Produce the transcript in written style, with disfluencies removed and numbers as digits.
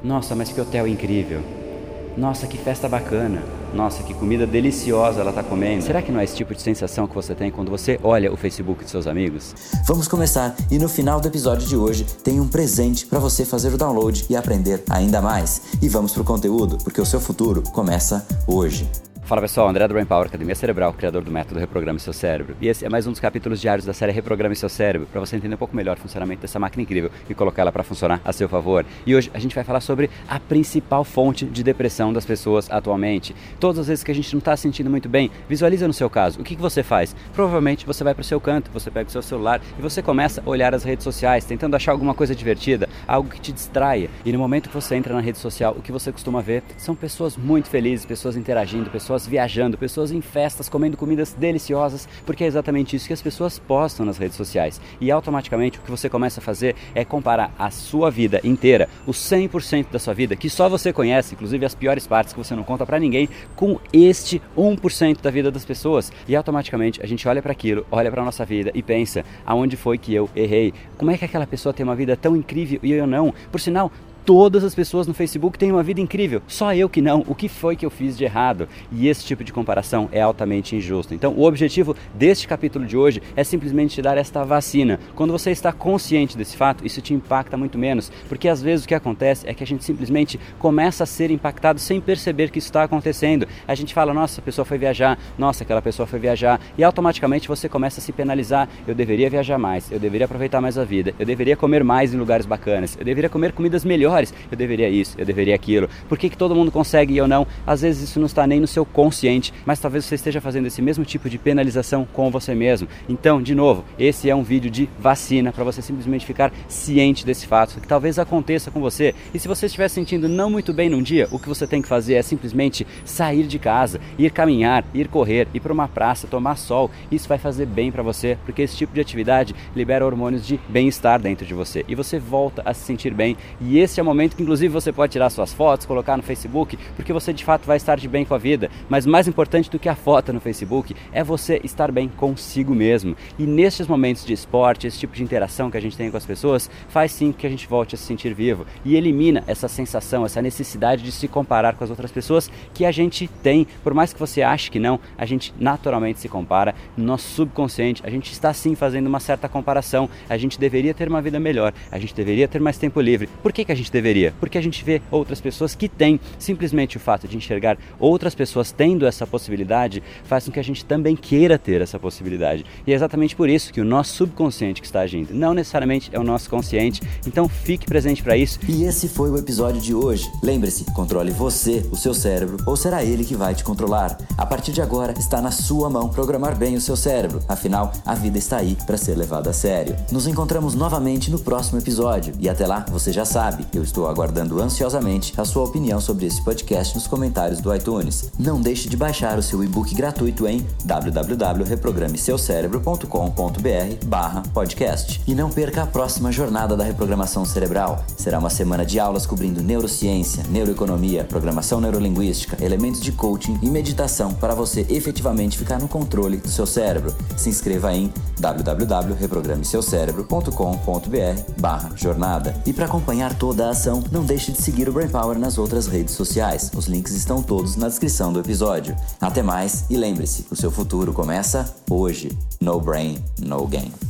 Nossa, mas que hotel incrível. Nossa, que festa bacana. Nossa, que comida deliciosa ela está comendo. Será que não é esse tipo de sensação que você tem quando você olha o Facebook de seus amigos? Vamos começar e no final do episódio de hoje tem um presente para você fazer o download e aprender ainda mais. E vamos pro conteúdo, porque o seu futuro começa hoje. Fala pessoal, André do Brain Power, Academia Cerebral, criador do método Reprograme Seu Cérebro. E esse é mais um dos capítulos diários da série Reprograme Seu Cérebro, para você entender um pouco melhor o funcionamento dessa máquina incrível e colocar ela para funcionar a seu favor. E hoje a gente vai falar sobre a principal fonte de depressão das pessoas atualmente. Todas as vezes que a gente não está se sentindo muito bem, visualiza no seu caso, o que você faz? Provavelmente você vai para o seu canto, você pega o seu celular e você começa a olhar as redes sociais, tentando achar alguma coisa divertida, algo que te distraia. E no momento que você entra na rede social, o que você costuma ver são pessoas muito felizes, pessoas interagindo, pessoas viajando, pessoas em festas, comendo comidas deliciosas, porque é exatamente isso que as pessoas postam nas redes sociais. E automaticamente o que você começa a fazer é comparar a sua vida inteira, os 100% da sua vida, que só você conhece, inclusive as piores partes que você não conta pra ninguém, com este 1% da vida das pessoas. E automaticamente a gente olha para aquilo, olha pra nossa vida e pensa, aonde foi que eu errei? Como é que aquela pessoa tem uma vida tão incrível e eu não? Por sinal, todas as pessoas no Facebook têm uma vida incrível, só eu que não. O que foi que eu fiz de errado? E esse tipo de comparação é altamente injusto. Então o objetivo deste capítulo de hoje é simplesmente te dar esta vacina. Quando você está consciente desse fato, isso te impacta muito menos, porque às vezes o que acontece é que a gente simplesmente começa a ser impactado sem perceber que isso está acontecendo. A gente fala, nossa, a pessoa foi viajar, nossa, aquela pessoa foi viajar, e automaticamente você começa a se penalizar. Eu deveria viajar mais, eu deveria aproveitar mais a vida, eu deveria comer mais em lugares bacanas, eu deveria comer comidas melhores, eu deveria isso, eu deveria aquilo. Por que todo mundo consegue e eu não? Às vezes isso não está nem no seu consciente, mas talvez você esteja fazendo esse mesmo tipo de penalização com você mesmo. Então, de novo, esse é um vídeo de vacina para você simplesmente ficar ciente desse fato, que talvez aconteça com você. E se você estiver sentindo não muito bem num dia, o que você tem que fazer é simplesmente sair de casa, ir caminhar, ir correr, ir para uma praça, tomar sol. Isso vai fazer bem para você, porque esse tipo de atividade libera hormônios de bem-estar dentro de você e você volta a se sentir bem. E esse é o momento que inclusive você pode tirar suas fotos, colocar no Facebook, porque você de fato vai estar de bem com a vida. Mas mais importante do que a foto no Facebook é você estar bem consigo mesmo. E nestes momentos de esporte, esse tipo de interação que a gente tem com as pessoas, faz sim que a gente volte a se sentir vivo e elimina essa sensação, essa necessidade de se comparar com as outras pessoas que a gente tem. Por mais que você ache que não, a gente naturalmente se compara. No nosso subconsciente, a gente está sim fazendo uma certa comparação. A gente deveria ter uma vida melhor, a gente deveria ter mais tempo livre. Por que a gente deveria? Porque a gente vê outras pessoas que têm. Simplesmente o fato de enxergar outras pessoas tendo essa possibilidade faz com que a gente também queira ter essa possibilidade. E é exatamente por isso que o nosso subconsciente que está agindo, não necessariamente é o nosso consciente. Então fique presente para isso. E esse foi o episódio de hoje. Lembre-se, controle você, o seu cérebro, ou será ele que vai te controlar? A partir de agora está na sua mão programar bem o seu cérebro. Afinal, a vida está aí para ser levada a sério. Nos encontramos novamente no próximo episódio. E até lá, você já sabe, eu estou aguardando ansiosamente a sua opinião sobre esse podcast nos comentários do iTunes. Não deixe de baixar o seu e-book gratuito em www.reprogrameseucerebro.com.br/podcast. E não perca a próxima jornada da reprogramação cerebral. Será uma semana de aulas cobrindo neurociência, neuroeconomia, programação neurolinguística, elementos de coaching e meditação para você efetivamente ficar no controle do seu cérebro. Se inscreva em www.reprogrameseucerebro.com.br/jornada. E para acompanhar toda a ação, não deixe de seguir o Brain Power nas outras redes sociais. Os links estão todos na descrição do episódio. Até mais e lembre-se, o seu futuro começa hoje. No brain, no game.